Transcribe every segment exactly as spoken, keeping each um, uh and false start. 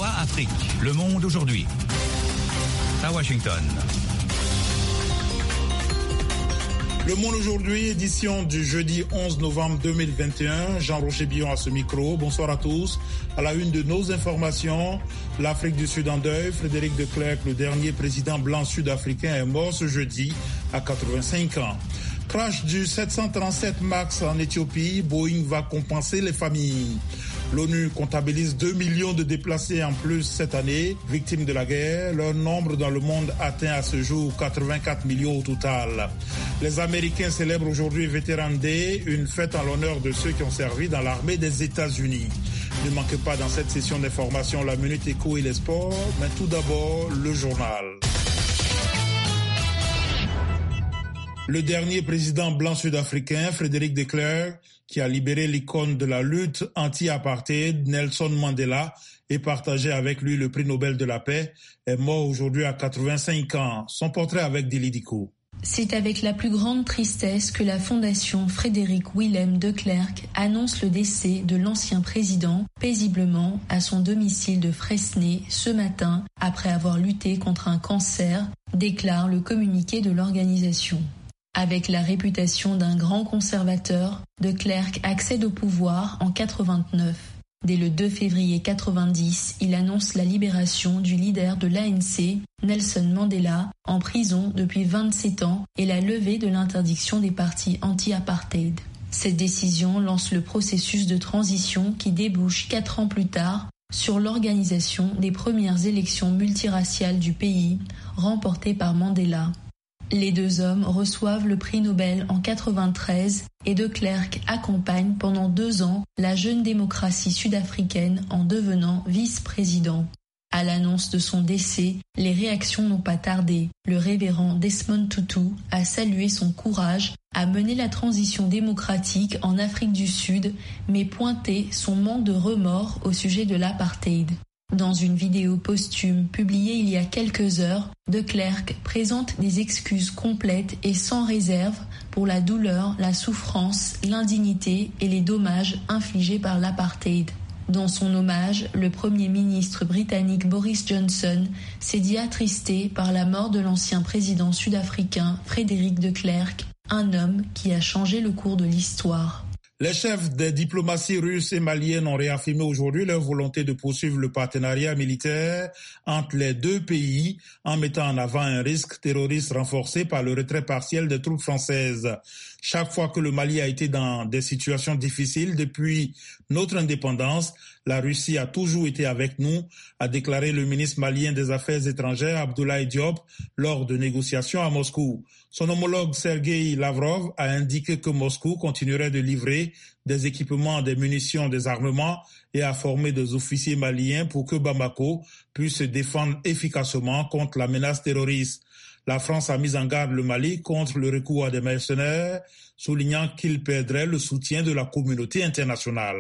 VOA Afrique. Le monde aujourd'hui. À Washington. Le Monde aujourd'hui, édition du jeudi onze novembre deux mille vingt et un. Jean-Roger Billon à ce micro. Bonsoir à tous. À la une de nos informations, l'Afrique du Sud en deuil. Frédéric de Klerk, le dernier président blanc sud-africain, est mort ce jeudi à quatre-vingt-cinq ans. Crash du sept cent trente-sept MAX en Éthiopie. Boeing va compenser les familles. L'ONU comptabilise deux millions de déplacés en plus cette année, victimes de la guerre. Leur nombre dans le monde atteint à ce jour quatre-vingt-quatre millions au total. Les Américains célèbrent aujourd'hui Veteran Day, une fête en l'honneur de ceux qui ont servi dans l'armée des États-Unis. Ne manquez pas dans cette session d'information la Minute Éco et les sports, mais tout d'abord le journal. Le dernier président blanc sud-africain, Frédéric de Klerk, qui a libéré l'icône de la lutte anti-apartheid, Nelson Mandela, et partagé avec lui le prix Nobel de la paix, est mort aujourd'hui à quatre-vingt-cinq ans. Son portrait avec Dili Diko. C'est avec la plus grande tristesse que la fondation Frédéric Willem de Klerk annonce le décès de l'ancien président paisiblement à son domicile de Fresnay ce matin après avoir lutté contre un cancer, déclare le communiqué de l'organisation. Avec la réputation d'un grand conservateur, de Klerk accède au pouvoir en quatre-vingt-neuf. Dès le deux février quatre-vingt-dix, il annonce la libération du leader de l'A N C, Nelson Mandela, en prison depuis vingt-sept ans et la levée de l'interdiction des partis anti-apartheid. Cette décision lance le processus de transition qui débouche quatre ans plus tard sur l'organisation des premières élections multiraciales du pays, remportées par Mandela. Les deux hommes reçoivent le prix Nobel en quatre-vingt-treize et de Klerk accompagne pendant deux ans la jeune démocratie sud-africaine en devenant vice-président. À l'annonce de son décès, les réactions n'ont pas tardé. Le révérend Desmond Tutu a salué son courage à mener la transition démocratique en Afrique du Sud, mais pointé son manque de remords au sujet de l'apartheid. Dans une vidéo posthume publiée il y a quelques heures, de Klerk présente des excuses complètes et sans réserve pour la douleur, la souffrance, l'indignité et les dommages infligés par l'apartheid. Dans son hommage, le Premier ministre britannique Boris Johnson s'est dit attristé par la mort de l'ancien président sud-africain Frédéric de Klerk, un homme qui a changé le cours de l'histoire. Les chefs des diplomaties russes et maliennes ont réaffirmé aujourd'hui leur volonté de poursuivre le partenariat militaire entre les deux pays en mettant en avant un risque terroriste renforcé par le retrait partiel des troupes françaises. Chaque fois que le Mali a été dans des situations difficiles depuis notre indépendance, la Russie a toujours été avec nous, a déclaré le ministre malien des Affaires étrangères Abdoulaye Diop lors de négociations à Moscou. Son homologue Sergueï Lavrov a indiqué que Moscou continuerait de livrer des équipements, des munitions, des armements et à former des officiers maliens pour que Bamako puisse se défendre efficacement contre la menace terroriste. La France a mis en garde le Mali contre le recours à des mercenaires, soulignant qu'il perdrait le soutien de la communauté internationale.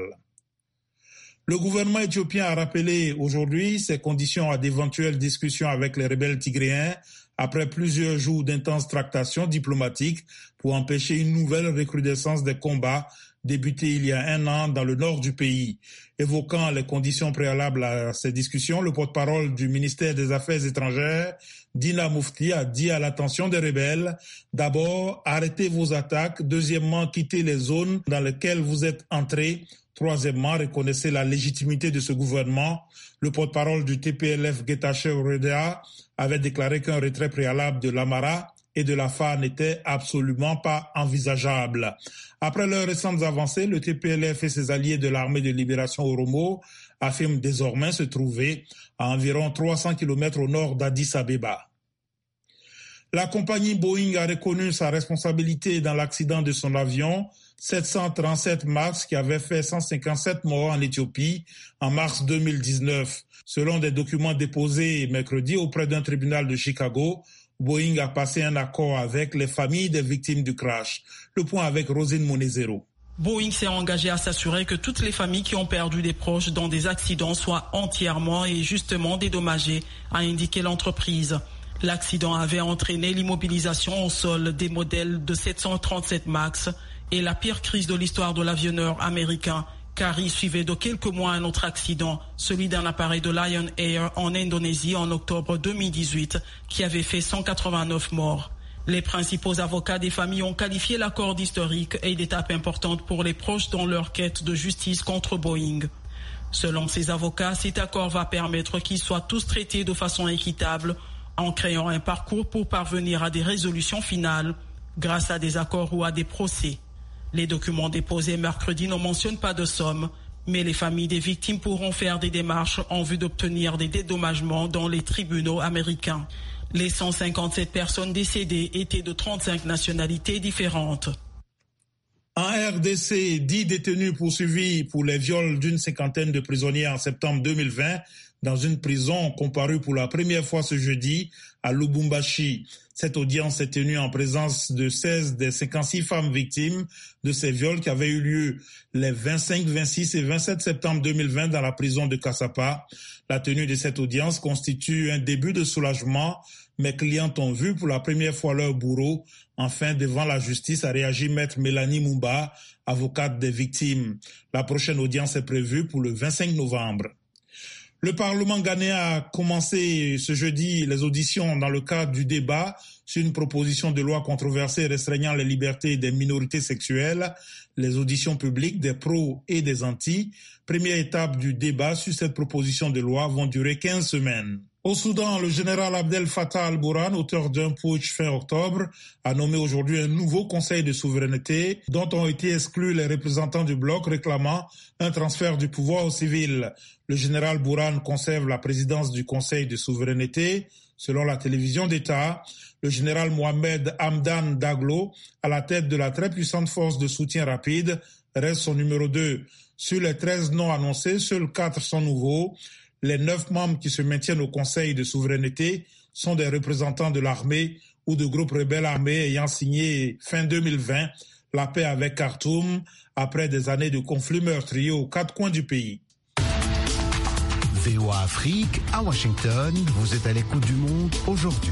Le gouvernement éthiopien a rappelé aujourd'hui ses conditions à d'éventuelles discussions avec les rebelles tigréens après plusieurs jours d'intenses tractations diplomatiques pour empêcher une nouvelle recrudescence des combats débutés il y a un an dans le nord du pays. Évoquant les conditions préalables à ces discussions, le porte-parole du ministère des Affaires étrangères, Dina Mufti, a dit à l'attention des rebelles, d'abord, arrêtez vos attaques, deuxièmement, quittez les zones dans lesquelles vous êtes entrés, troisièmement, reconnaissez la légitimité de ce gouvernement. Le porte-parole du T P L F, Getachew Reda, avait déclaré qu'un retrait préalable de l'Amara et de la F A R n'était absolument pas envisageable. Après leurs récentes avancées, le T P L F et ses alliés de l'armée de libération Oromo affirment désormais se trouver à environ trois cents kilomètres au nord d'Addis Abeba. La compagnie Boeing a reconnu sa responsabilité dans l'accident de son avion sept cent trente-sept MAX qui avait fait cent cinquante-sept morts en Éthiopie en mars deux mille dix-neuf. Selon des documents déposés mercredi auprès d'un tribunal de Chicago, Boeing a passé un accord avec les familles des victimes du crash. Le point avec Rosine Monezero. Boeing s'est engagé à s'assurer que toutes les familles qui ont perdu des proches dans des accidents soient entièrement et justement dédommagées, a indiqué l'entreprise. L'accident avait entraîné l'immobilisation au sol des modèles de sept cent trente-sept MAX et la pire crise de l'histoire de l'avionneur américain, car il suivait de quelques mois un autre accident, celui d'un appareil de Lion Air en Indonésie en octobre deux mille dix-huit, qui avait fait cent quatre-vingt-neuf morts. Les principaux avocats des familles ont qualifié l'accord d'historique et d'étape importante pour les proches dans leur quête de justice contre Boeing. Selon ces avocats, cet accord va permettre qu'ils soient tous traités de façon équitable en créant un parcours pour parvenir à des résolutions finales grâce à des accords ou à des procès. Les documents déposés mercredi ne mentionnent pas de somme, mais les familles des victimes pourront faire des démarches en vue d'obtenir des dédommagements dans les tribunaux américains. Les cent cinquante-sept personnes décédées étaient de trente-cinq nationalités différentes. En R D C, dix détenus poursuivis pour les viols d'une cinquantaine de prisonniers en septembre deux mille vingt dans une prison ont comparu pour la première fois ce jeudi à Lubumbashi. Cette audience est tenue en présence de seize des cinquante-six femmes victimes de ces viols qui avaient eu lieu les vingt-cinq, vingt-six et vingt-sept septembre deux mille vingt dans la prison de Cassapa. La tenue de cette audience constitue un début de soulagement. Mes clientes ont vu pour la première fois leur bourreau. Enfin, devant la justice, a réagi maître Mélanie Mumba, avocate des victimes. La prochaine audience est prévue pour le vingt-cinq novembre. Le Parlement ghanéen a commencé ce jeudi les auditions dans le cadre du débat sur une proposition de loi controversée restreignant les libertés des minorités sexuelles. Les auditions publiques des pros et des anti, première étape du débat sur cette proposition de loi, vont durer quinze semaines. Au Soudan, le général Abdel Fattah al-Burhan, auteur d'un putsch fin octobre, a nommé aujourd'hui un nouveau conseil de souveraineté dont ont été exclus les représentants du bloc réclamant un transfert du pouvoir aux civils. Le général Burhan conserve la présidence du conseil de souveraineté. Selon la télévision d'État, le général Mohamed Hamdan Daglo, à la tête de la très puissante force de soutien rapide, reste son numéro deux. Sur les treize noms annoncés, seuls quatre sont nouveaux. Les neuf membres qui se maintiennent au Conseil de souveraineté sont des représentants de l'armée ou de groupes rebelles armés ayant signé fin deux mille vingt la paix avec Khartoum après des années de conflits meurtriers aux quatre coins du pays. V O A Afrique, à Washington, vous êtes à l'écoute du monde aujourd'hui.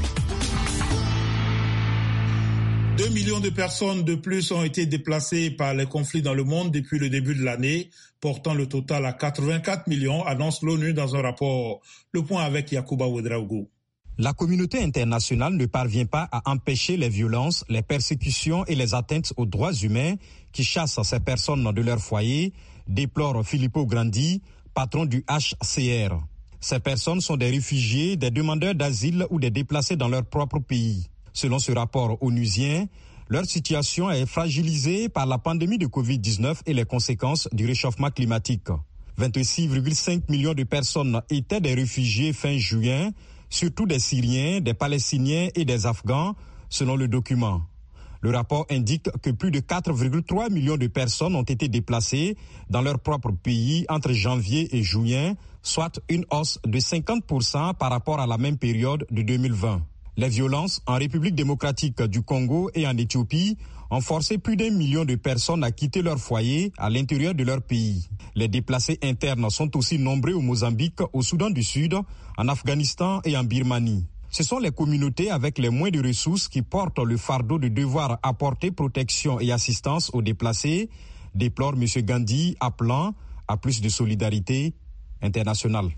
Deux millions de personnes de plus ont été déplacées par les conflits dans le monde depuis le début de l'année, portant le total à quatre-vingt-quatre millions, annonce l'ONU dans un rapport. Le point avec Yacouba Ouedraogo. La communauté internationale ne parvient pas à empêcher les violences, les persécutions et les atteintes aux droits humains qui chassent ces personnes de leur foyer, déplore Filippo Grandi, patron du H C R. Ces personnes sont des réfugiés, des demandeurs d'asile ou des déplacés dans leur propre pays. Selon ce rapport onusien, leur situation est fragilisée par la pandémie de covid dix-neuf et les conséquences du réchauffement climatique. vingt-six virgule cinq millions de personnes étaient des réfugiés fin juin, surtout des Syriens, des Palestiniens et des Afghans, selon le document. Le rapport indique que plus de quatre virgule trois millions de personnes ont été déplacées dans leur propre pays entre janvier et juin, soit une hausse de cinquante pour cent par rapport à la même période de deux mille vingt. Les violences en République démocratique du Congo et en Éthiopie ont forcé plus d'un million de personnes à quitter leur foyer à l'intérieur de leur pays. Les déplacés internes sont aussi nombreux au Mozambique, au Soudan du Sud, en Afghanistan et en Birmanie. Ce sont les communautés avec les moins de ressources qui portent le fardeau de devoir apporter protection et assistance aux déplacés, déplore M. Gandhi, appelant à plus de solidarité internationale.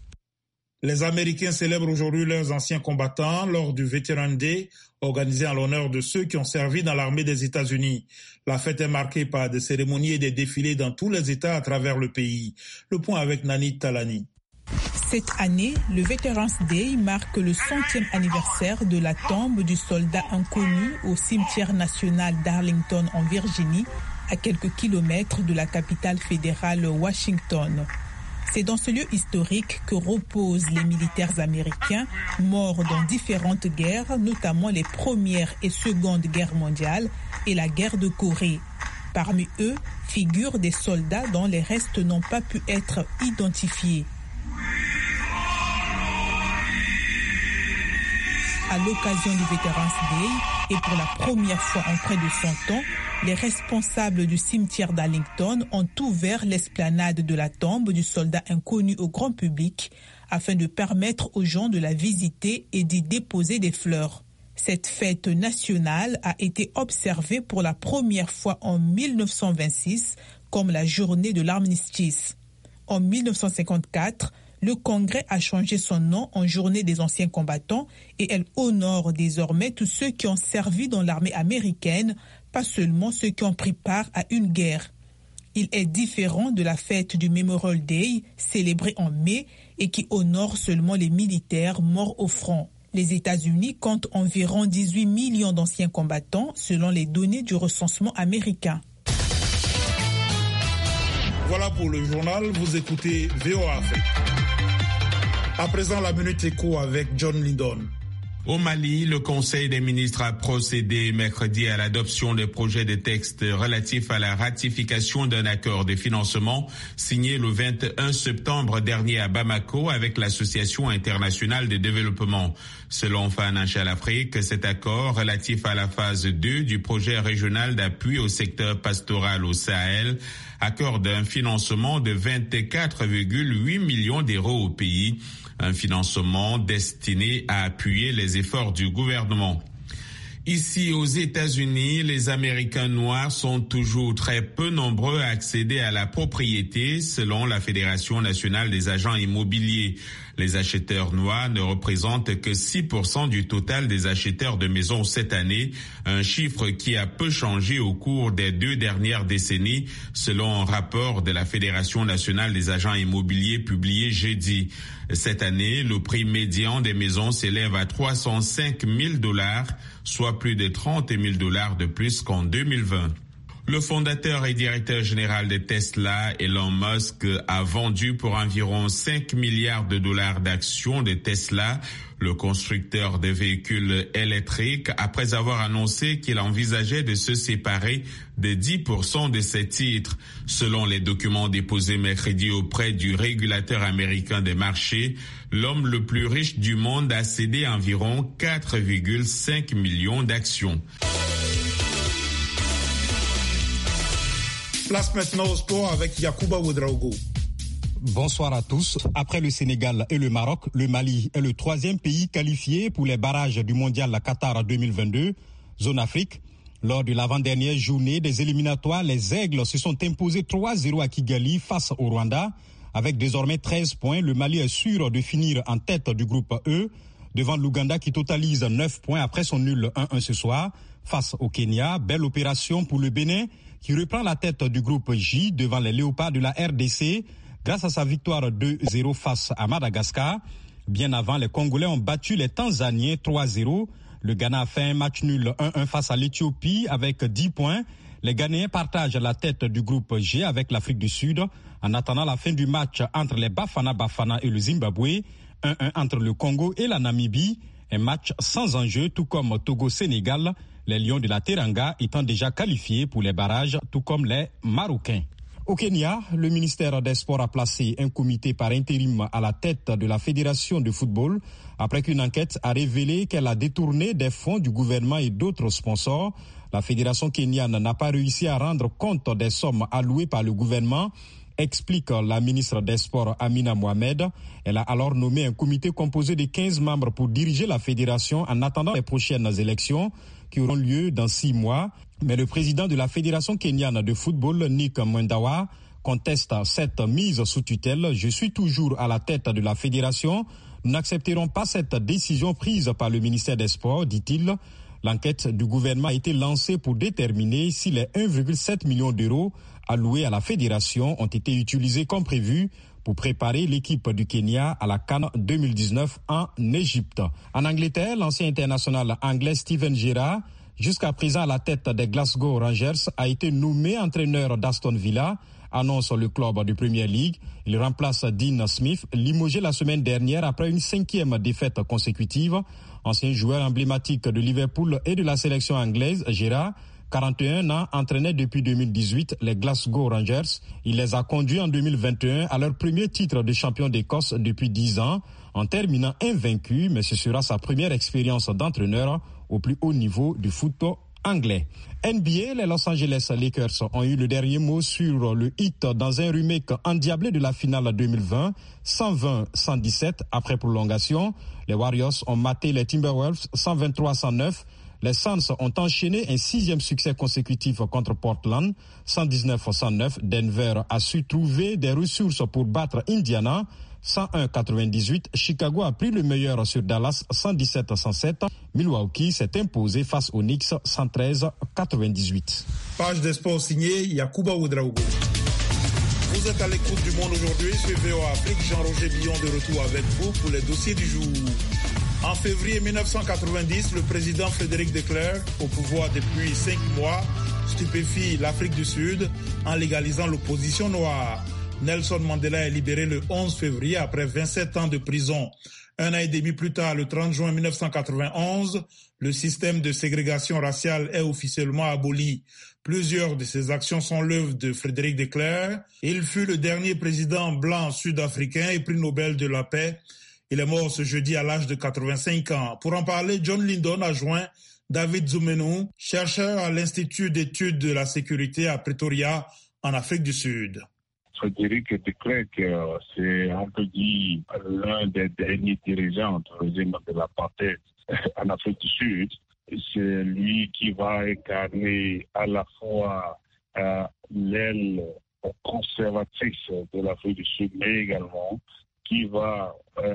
Les Américains célèbrent aujourd'hui leurs anciens combattants lors du Veteran Day, organisé en l'honneur de ceux qui ont servi dans l'armée des États-Unis. La fête est marquée par des cérémonies et des défilés dans tous les États à travers le pays. Le point avec Nani Talani. Cette année, le Veterans Day marque le centième anniversaire de la tombe du soldat inconnu au cimetière national d'Arlington en Virginie, à quelques kilomètres de la capitale fédérale Washington. C'est dans ce lieu historique que reposent les militaires américains morts dans différentes guerres, notamment les premières et secondes guerres mondiales et la guerre de Corée. Parmi eux, figurent des soldats dont les restes n'ont pas pu être identifiés. À l'occasion du Veterans Day, et pour la première fois en près de cent ans, les responsables du cimetière d'Arlington ont ouvert l'esplanade de la tombe du soldat inconnu au grand public afin de permettre aux gens de la visiter et d'y déposer des fleurs. Cette fête nationale a été observée pour la première fois en mille neuf cent vingt-six comme la journée de l'armistice. En mille neuf cent cinquante-quatre, le Congrès a changé son nom en Journée des anciens combattants et elle honore désormais tous ceux qui ont servi dans l'armée américaine, pas seulement ceux qui ont pris part à une guerre. Il est différent de la fête du Memorial Day, célébrée en mai et qui honore seulement les militaires morts au front. Les États-Unis comptent environ dix-huit millions d'anciens combattants selon les données du recensement américain. Voilà pour le journal, vous écoutez V O A Afrique. À présent, la Minute Éco avec John Lindon. Au Mali, le Conseil des ministres a procédé mercredi à l'adoption de projets de texte relatifs à la ratification d'un accord de financement signé le vingt et un septembre dernier à Bamako avec l'Association internationale de développement. Selon Financial Afrique, cet accord relatif à la phase deux du projet régional d'appui au secteur pastoral au Sahel accorde un financement de vingt-quatre virgule huit millions d'euros au pays. Un financement destiné à appuyer les efforts du gouvernement. Ici, aux États-Unis, les Américains noirs sont toujours très peu nombreux à accéder à la propriété, selon la Fédération nationale des agents immobiliers. Les acheteurs noirs ne représentent que six pour cent du total des acheteurs de maisons cette année, un chiffre qui a peu changé au cours des deux dernières décennies, selon un rapport de la Fédération nationale des agents immobiliers publié jeudi. Cette année, le prix médian des maisons s'élève à trois cent cinq mille dollars, soit plus de trente mille dollars de plus qu'en deux mille vingt. Le fondateur et directeur général de Tesla, Elon Musk, a vendu pour environ cinq milliards de dollars d'actions de Tesla, le constructeur de véhicules électriques, après avoir annoncé qu'il envisageait de se séparer de dix pour cent de ses titres. Selon les documents déposés mercredi auprès du régulateur américain des marchés, l'homme le plus riche du monde a cédé environ quatre virgule cinq millions d'actions. Place maintenant au sport avec Yacouba Ouedraogo. Bonsoir à tous. Après le Sénégal et le Maroc, le Mali est le troisième pays qualifié pour les barrages du mondial Qatar deux mille vingt-deux, zone Afrique. Lors de l'avant-dernière journée des éliminatoires, les Aigles se sont imposés trois zéro à Kigali face au Rwanda. Avec désormais treize points, le Mali est sûr de finir en tête du groupe E, devant l'Ouganda qui totalise neuf points après son nul un un ce soir. Face au Kenya, belle opération pour le Bénin, qui reprend la tête du groupe J devant les Léopards de la R D C grâce à sa victoire deux zéro face à Madagascar. Bien avant, les Congolais ont battu les Tanzaniens trois zéro. Le Ghana a fait un match nul un un face à l'Éthiopie avec dix points. Les Ghanéens partagent la tête du groupe G avec l'Afrique du Sud en attendant la fin du match entre les Bafana Bafana et le Zimbabwe. un un entre le Congo et la Namibie. Un match sans enjeu, tout comme Togo-Sénégal. Les Lions de la Teranga étant déjà qualifiés pour les barrages, tout comme les Marocains. Au Kenya, le ministère des Sports a placé un comité par intérim à la tête de la Fédération de football après qu'une enquête a révélé qu'elle a détourné des fonds du gouvernement et d'autres sponsors. La Fédération kenyane n'a pas réussi à rendre compte des sommes allouées par le gouvernement, explique la ministre des Sports Amina Mohamed. Elle a alors nommé un comité composé de quinze membres pour diriger la fédération en attendant les prochaines élections qui auront lieu dans six mois. Mais le président de la Fédération kenyane de football, Nick Mwendawa, conteste cette mise sous tutelle. Je suis toujours à la tête de la fédération. Nous n'accepterons pas cette décision prise par le ministère des Sports, dit-il. L'enquête du gouvernement a été lancée pour déterminer si les un virgule sept million d'euros alloués à la fédération ont été utilisés comme prévu pour préparer l'équipe du Kenya à la CAN deux mille dix-neuf en Égypte. En Angleterre, l'ancien international anglais Steven Gerrard, jusqu'à présent à la tête des Glasgow Rangers, a été nommé entraîneur d'Aston Villa, annonce le club de Premier League. Il remplace Dean Smith, limogé la semaine dernière après une cinquième défaite consécutive. Ancien joueur emblématique de Liverpool et de la sélection anglaise, Gerrard, quarante et un ans, entraînait depuis deux mille dix-huit les Glasgow Rangers. Il les a conduits en deux mille vingt et un à leur premier titre de champion d'Écosse depuis dix ans, en terminant invaincu, mais ce sera sa première expérience d'entraîneur au plus haut niveau du football anglais. N B A, les Los Angeles Lakers ont eu le dernier mot sur le hit dans un remake endiablé de la finale deux mille vingt, cent vingt à cent dix-sept après prolongation. Les Warriors ont maté les Timberwolves cent vingt-trois à cent neuf. Les Suns ont enchaîné un sixième succès consécutif contre Portland, cent dix-neuf à cent neuf. Denver a su trouver des ressources pour battre Indiana, cent un à quatre-vingt-dix-huit. Chicago a pris le meilleur sur Dallas, cent dix-sept à cent sept. Milwaukee s'est imposé face aux Knicks, cent treize à quatre-vingt-dix-huit. Page des sports signée Yacouba Ouedraogo. Vous êtes à l'écoute du Monde aujourd'hui sur V O A Afrique. Jean-Roger Billon de retour avec vous pour les dossiers du jour. En février mille neuf cent quatre-vingt-dix, le président Frédéric de Klerk, au pouvoir depuis cinq mois, stupéfie l'Afrique du Sud en légalisant l'opposition noire. Nelson Mandela est libéré le onze février après vingt-sept ans de prison. Un an et demi plus tard, le trente juin mille neuf cent quatre-vingt-onze, le système de ségrégation raciale est officiellement aboli. Plusieurs de ces actions sont l'œuvre de Frédéric de Klerk. Il fut le dernier président blanc sud-africain et prix Nobel de la paix. Il est mort ce jeudi à l'âge de quatre-vingt-cinq ans. Pour en parler, John Lindon a joint David Zumenu, chercheur à l'Institut d'études de la sécurité à Pretoria, en Afrique du Sud. Frédéric de Klerk, c'est, on peut dire, l'un des derniers dirigeants du régime de l'apartheid en Afrique du Sud. C'est lui qui va incarner à la fois euh, l'aile conservatrice de l'Afrique du Sud, mais également qui va euh,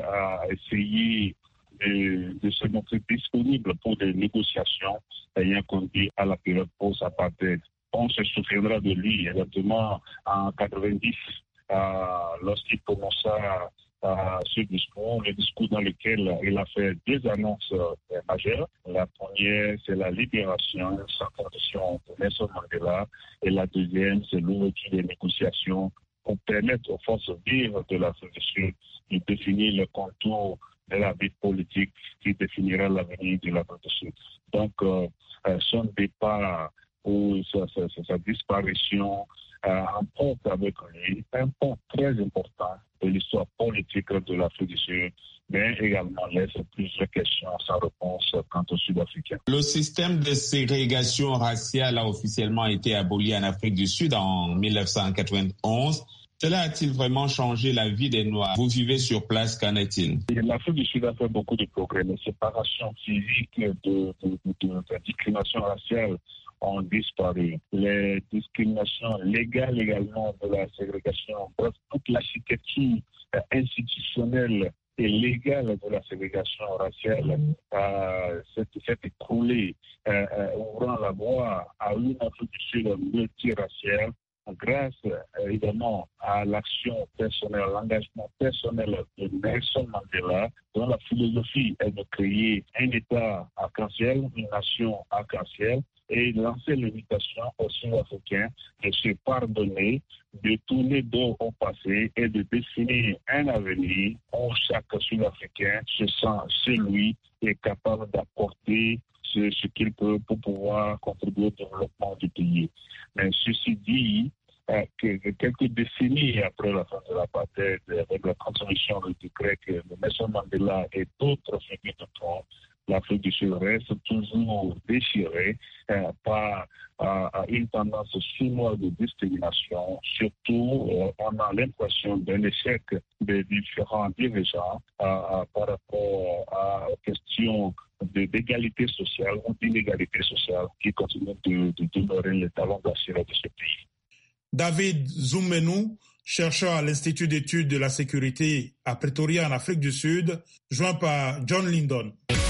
essayer de, de se montrer disponible pour des négociations ayant conduit à la période post-apartheid. On se souviendra de lui exactement en quatre-vingt-dix, euh, lorsqu'il commença euh, ce discours, le discours dans lequel il a fait deux annonces euh, majeures. La première, c'est la libération sans condition de Nelson Mandela, et la deuxième, c'est l'ouverture des négociations pour permettre aux forces vives de l'Afrique du Sud de définir le contour de la vie politique qui définira l'avenir de l'Afrique du Sud. Donc, euh, son départ ou sa, sa, sa disparition euh, emporte avec lui un point très important de l'histoire politique de l'Afrique du Sud, mais également laisse plusieurs questions sans réponse quant aux Sud-Africains. Le système de ségrégation raciale a officiellement été aboli en Afrique du Sud en mille neuf cent quatre-vingt-onze. Cela a-t-il vraiment changé la vie des Noirs? Vous vivez sur place, qu'en est-il? L'Afrique du Sud a fait beaucoup de progrès. Les séparations physiques de, de, de, de, de discrimination raciale ont disparu. Les discriminations légales également de la ségrégation, bref, toute l'architecture institutionnelle et légale de la ségrégation raciale euh, s'est écroulée, euh, euh, ouvrant la voie à une Afrique du Sud multiraciale, grâce évidemment à l'action personnelle, à l'engagement personnel de Nelson Mandela, dont la philosophie est de créer un État arc-en-ciel, une nation arc-en-ciel, et lancer l'invitation aux Sud-Africains de se pardonner, de tourner dos au passé et de définir un avenir où chaque Sud-Africain se sent chez lui et capable d'apporter ce, ce qu'il peut pour pouvoir contribuer au développement du pays. Mais ceci dit, euh, que, que quelques décennies après la fin de l'apartheid, avec la transmission du décret de Nelson Mandela et d'autres figures de tronc, l'Afrique du Sud reste toujours déchirée euh, par euh, une tendance chinoise de discrimination. Surtout, euh, on a l'impression d'un échec des différents dirigeants euh, par rapport à, aux questions de, d'égalité sociale ou d'inégalité sociale qui continuent de, de demeurer les talons d'Achille de ce pays. David Zumenu, chercheur à l'Institut d'études de la sécurité à Pretoria en Afrique du Sud, joint par John Lindon.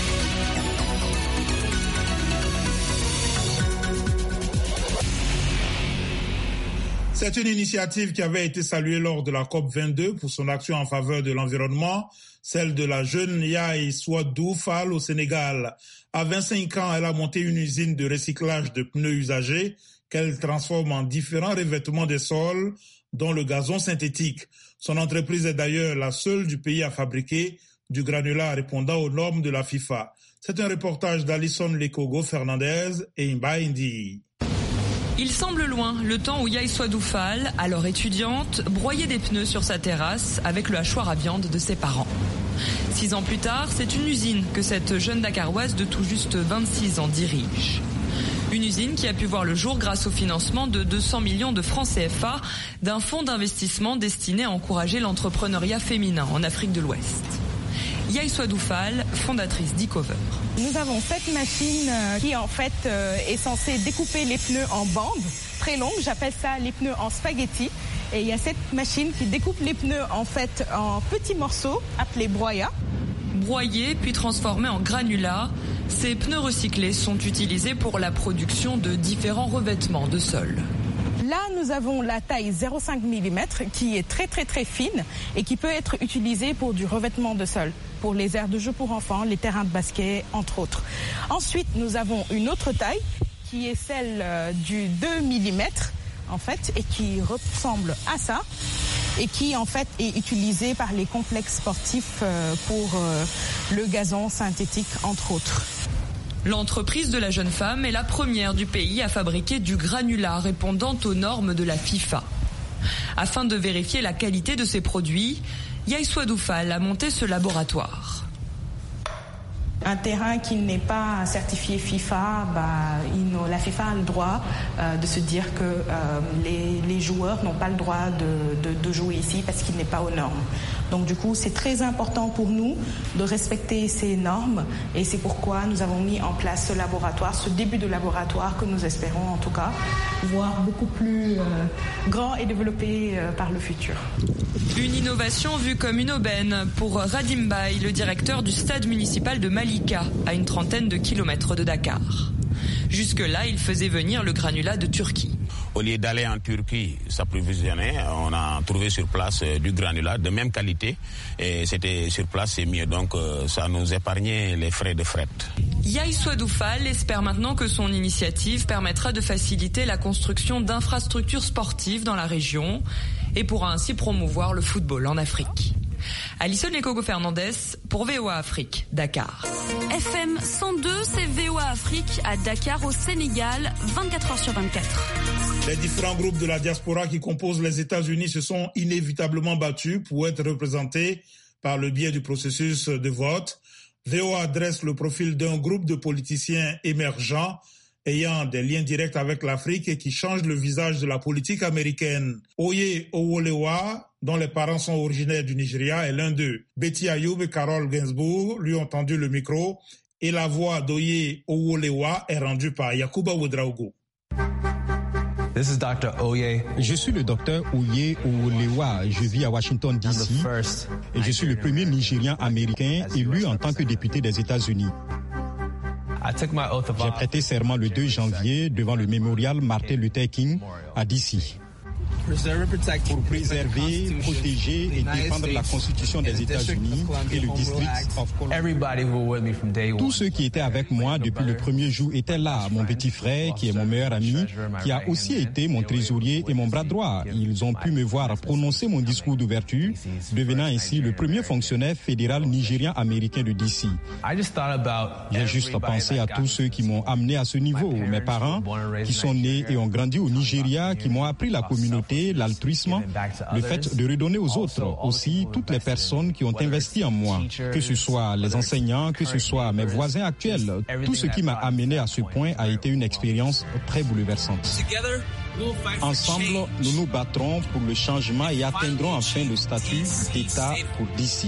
C'est une initiative qui avait été saluée lors de la COP vingt-deux pour son action en faveur de l'environnement, celle de la jeune Yaye Swadou Fall au Sénégal. À vingt-cinq ans, elle a monté une usine de recyclage de pneus usagés qu'elle transforme en différents revêtements des sols, dont le gazon synthétique. Son entreprise est d'ailleurs la seule du pays à fabriquer du granulat répondant aux normes de la FIFA. C'est un reportage d'Alison Lekogo Fernandez et Imba Indi. Il semble loin le temps où Yaye Swadou Fall, alors étudiante, broyait des pneus sur sa terrasse avec le hachoir à viande de ses parents. Six ans plus tard, c'est une usine que cette jeune Dakaroise de tout juste vingt-six ans dirige. Une usine qui a pu voir le jour grâce au financement de deux cents millions de francs C F A d'un fonds d'investissement destiné à encourager l'entrepreneuriat féminin en Afrique de l'Ouest. Yaye Swadou Fall, fondatrice d'Ecover. Nous avons cette machine qui en fait est censée découper les pneus en bandes très longues. J'appelle ça les pneus en spaghetti. Et il y a cette machine qui découpe les pneus en fait en petits morceaux appelés broyats. Broyés puis transformés en granulats, ces pneus recyclés sont utilisés pour la production de différents revêtements de sol. Là, nous avons la taille zéro virgule cinq millimètres qui est très très très fine et qui peut être utilisée pour du revêtement de sol, pour les aires de jeu pour enfants, les terrains de basket, entre autres. Ensuite, nous avons une autre taille qui est celle du deux millimètres en fait et qui ressemble à ça et qui en fait est utilisée par les complexes sportifs pour le gazon synthétique, entre autres. L'entreprise de la jeune femme est la première du pays à fabriquer du granulat répondant aux normes de la FIFA. Afin de vérifier la qualité de ces produits, Yaïswadou Fall a monté ce laboratoire. Un terrain qui n'est pas certifié FIFA, bah, il, la FIFA a le droit euh, de se dire que euh, les, les joueurs n'ont pas le droit de, de, de jouer ici parce qu'il n'est pas aux normes. Donc du coup, c'est très important pour nous de respecter ces normes et c'est pourquoi nous avons mis en place ce laboratoire, ce début de laboratoire que nous espérons en tout cas voir beaucoup plus euh, grand et développé euh, par le futur. Une innovation vue comme une aubaine pour Radim Bay, le directeur du stade municipal de Malika, à une trentaine de kilomètres de Dakar. Jusque-là, il faisait venir le granulat de Turquie. Au lieu d'aller en Turquie s'approvisionner, on a trouvé sur place du granulat de même qualité et c'était sur place, c'est mieux. Donc ça nous épargnait les frais de fret. Yaïswadou Fall espère maintenant que son initiative permettra de faciliter la construction d'infrastructures sportives dans la région et pourra ainsi promouvoir le football en Afrique. Alison Lekogo Fernandez pour V O A Afrique, Dakar. F M cent deux, c'est V O A Afrique à Dakar au Sénégal, vingt-quatre heures sur vingt-quatre. Les différents groupes de la diaspora qui composent les États-Unis se sont inévitablement battus pour être représentés par le biais du processus de vote. V O A dresse le profil d'un groupe de politiciens émergents ayant des liens directs avec l'Afrique et qui changent le visage de la politique américaine. Oye Owolewa, dont les parents sont originaires du Nigeria, est l'un d'eux. Betty Ayoub et Carole Gainsbourg lui ont tendu le micro et la voix d'Oye Owolewa est rendue par Yakuba Ouedraogo. This is docteur Oye. Je suis le docteur Oye Owolewa. Je vis à Washington, D C et je suis le premier Nigérian américain élu en tant que député des États-Unis. J'ai prêté serment le deux janvier devant le mémorial Martin Luther King à D C. Pour préserver, protéger et défendre la Constitution des États-Unis et le District of Columbia. Tous ceux qui étaient avec moi depuis le premier jour étaient là. Mon petit frère, qui est mon meilleur ami, qui a aussi été mon trésorier et mon bras droit. Ils ont pu me voir prononcer mon discours d'ouverture, devenant ainsi le premier fonctionnaire fédéral nigérian-américain de D C. J'ai juste pensé à tous ceux qui m'ont amené à ce niveau. Mes parents, qui sont nés et ont grandi au Nigeria, qui m'ont appris la communauté, l'altruisme, le fait de redonner aux autres, aussi toutes les personnes qui ont investi en moi, que ce soit les enseignants, que ce soit mes voisins actuels. Tout ce qui m'a amené à ce point a été une expérience très bouleversante. Ensemble, nous nous battrons pour le changement et atteindrons enfin le statut d'État pour D C.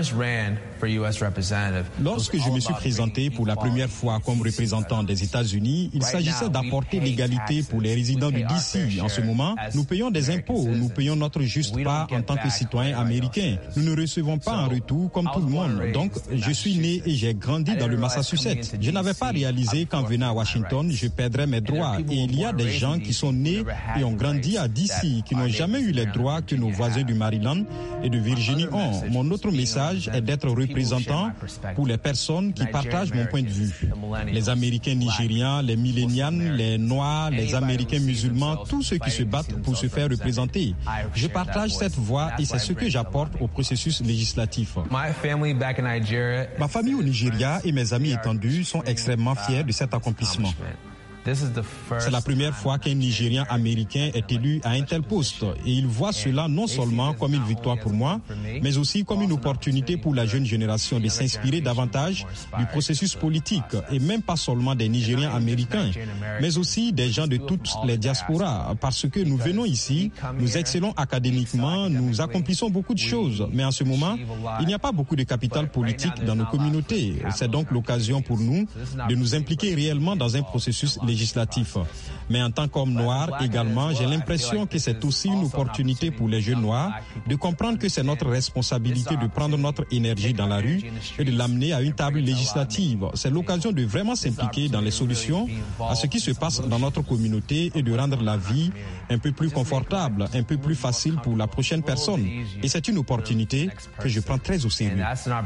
Lorsque je me suis présenté pour la première fois comme représentant des États-Unis, il s'agissait d'apporter l'égalité pour les résidents de D C. En ce moment, nous payons des impôts, nous payons notre juste part en tant que citoyens américains. Nous ne recevons pas en retour comme tout le monde. Donc, je suis né et j'ai grandi dans le Massachusetts. Je n'avais pas réalisé qu'en venant à Washington, je perdrais mes droits. Et il y a des gens qui sont nés et ont grandi à D C, qui n'ont jamais eu les droits que nos voisins du Maryland et de Virginie ont. Mon autre message est d'être représentant pour les personnes qui partagent mon point de vue. Les Américains nigérians, les millénials, les Noirs, les Américains musulmans, tous ceux qui se battent pour se faire représenter. Je partage cette voix et c'est ce que j'apporte au processus législatif. Ma famille au Nigeria et mes amis étendus sont extrêmement fiers de cet accomplissement. C'est la première fois qu'un Nigérian américain est élu à un tel poste et il voit cela non seulement comme une victoire pour moi, mais aussi comme une opportunité pour la jeune génération de s'inspirer davantage du processus politique et même pas seulement des Nigérians américains, mais aussi des gens de toutes les diasporas parce que nous venons ici, nous excellons académiquement, nous accomplissons beaucoup de choses, mais en ce moment, il n'y a pas beaucoup de capital politique dans nos communautés. C'est donc l'occasion pour nous de nous impliquer réellement dans un processus législatif. Mais en tant qu'homme noir également, j'ai l'impression que c'est aussi une opportunité pour les jeunes noirs de comprendre que c'est notre responsabilité de prendre notre énergie dans la rue et de l'amener à une table législative. C'est l'occasion de vraiment s'impliquer dans les solutions à ce qui se passe dans notre communauté et de rendre la vie un peu plus confortable, un peu plus facile pour la prochaine personne. Et c'est une opportunité que je prends très au sérieux.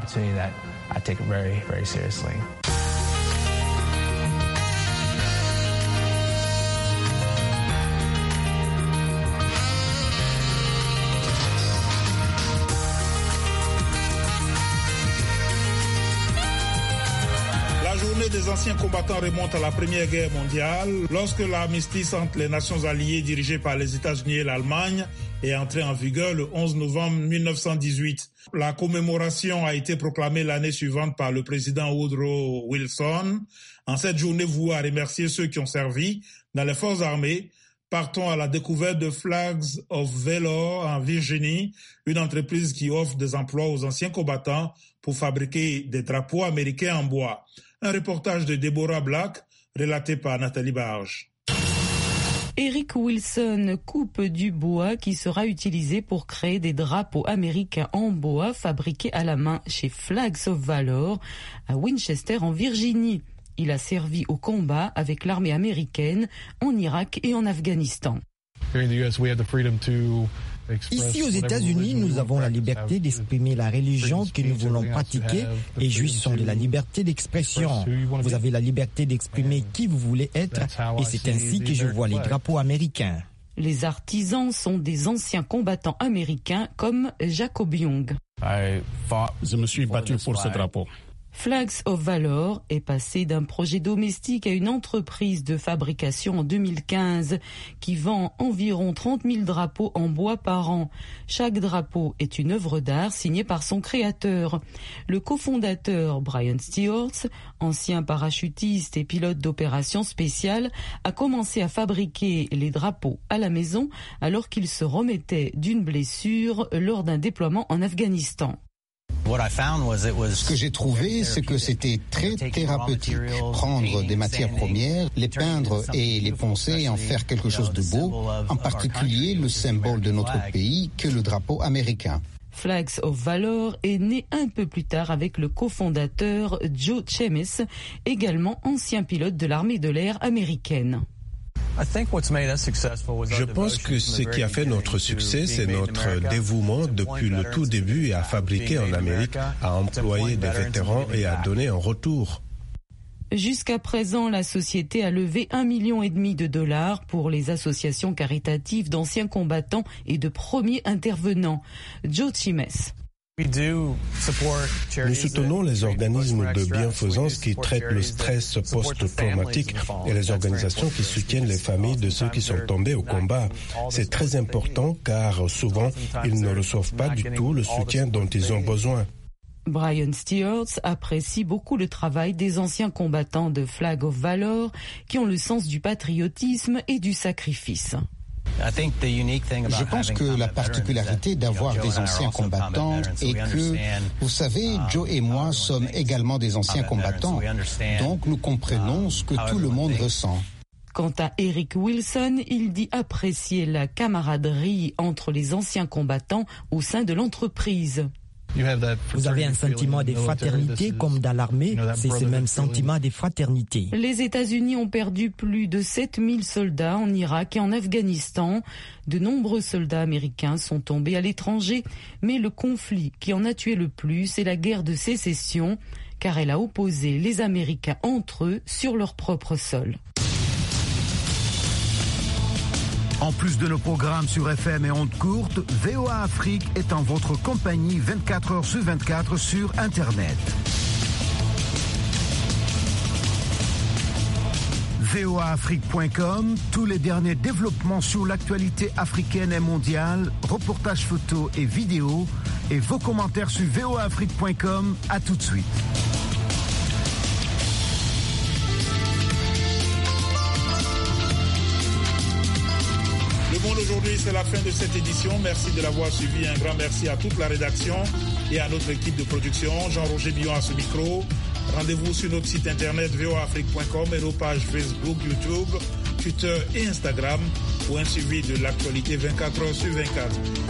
Les anciens combattants remontent à la Première Guerre mondiale, lorsque l'armistice entre les nations alliées dirigées par les États-Unis et l'Allemagne est entré en vigueur le onze novembre mille neuf cent dix-huit. La commémoration a été proclamée l'année suivante par le président Woodrow Wilson. En cette journée vouée à remercier ceux qui ont servi dans les forces armées, partons à la découverte de Flags of Valor en Virginie, une entreprise qui offre des emplois aux anciens combattants pour fabriquer des drapeaux américains en bois. Un reportage de Deborah Black, relaté par Nathalie Barge. Eric Wilson coupe du bois qui sera utilisé pour créer des drapeaux américains en bois fabriqués à la main chez Flags of Valor à Winchester en Virginie. Il a servi au combat avec l'armée américaine en Irak et en Afghanistan. Ici aux États-Unis, nous avons la liberté d'exprimer la religion que nous voulons pratiquer et jouissons de la liberté d'expression. Vous avez la liberté d'exprimer qui vous voulez être et c'est ainsi que je vois les drapeaux américains. Les artisans sont des anciens combattants américains comme Jacob Young. Je me suis battu pour ce drapeau. Flags of Valor est passé d'un projet domestique à une entreprise de fabrication en deux mille quinze qui vend environ trente mille drapeaux en bois par an. Chaque drapeau est une œuvre d'art signée par son créateur. Le cofondateur Brian Stewart, ancien parachutiste et pilote d'opérations spéciales, a commencé à fabriquer les drapeaux à la maison alors qu'il se remettait d'une blessure lors d'un déploiement en Afghanistan. Ce que j'ai trouvé, c'est que c'était très thérapeutique. Prendre des matières premières, les peindre et les poncer et en faire quelque chose de beau, en particulier le symbole de notre pays que le drapeau américain. Flags of Valor est né un peu plus tard avec le cofondateur Joe Chemis, également ancien pilote de l'armée de l'air américaine. Je pense que ce qui a fait notre succès, c'est notre dévouement depuis le tout début à fabriquer en Amérique, à employer des vétérans et à donner un retour. Jusqu'à présent, la société a levé un million et demi de dollars pour les associations caritatives d'anciens combattants et de premiers intervenants. Joe Chimes. Nous soutenons les organismes de bienfaisance qui traitent le stress post-traumatique et les organisations qui soutiennent les familles de ceux qui sont tombés au combat. C'est très important car souvent, ils ne reçoivent pas du tout le soutien dont ils ont besoin. Brian Stewart apprécie beaucoup le travail des anciens combattants de Flag of Valor qui ont le sens du patriotisme et du sacrifice. Je pense que la particularité d'avoir des anciens combattants est que, vous savez, Joe et moi sommes également des anciens combattants, donc nous comprenons ce que tout le monde ressent. Quant à Eric Wilson, il dit apprécier la camaraderie entre les anciens combattants au sein de l'entreprise. Vous avez un sentiment de fraternité comme dans l'armée, c'est ce même sentiment de fraternité. Les États-Unis ont perdu plus de sept mille soldats en Irak et en Afghanistan. De nombreux soldats américains sont tombés à l'étranger, mais le conflit qui en a tué le plus est la guerre de sécession, car elle a opposé les Américains entre eux sur leur propre sol. En plus de nos programmes sur F M et ondes courtes, V O A Afrique est en votre compagnie vingt-quatre heures sur vingt-quatre sur Internet. V O A Afrique point com, tous les derniers développements sur l'actualité africaine et mondiale, reportages photos et vidéos, et vos commentaires sur V O A Afrique point com. À tout de suite. Le Monde aujourd'hui, c'est la fin de cette édition. Merci de l'avoir suivi. Un grand merci à toute la rédaction et à notre équipe de production. Jean-Roger Billon à ce micro. Rendez-vous sur notre site internet V O A Afrique point com et nos pages Facebook, YouTube, Twitter et Instagram pour un suivi de l'actualité vingt-quatre heures sur vingt-quatre.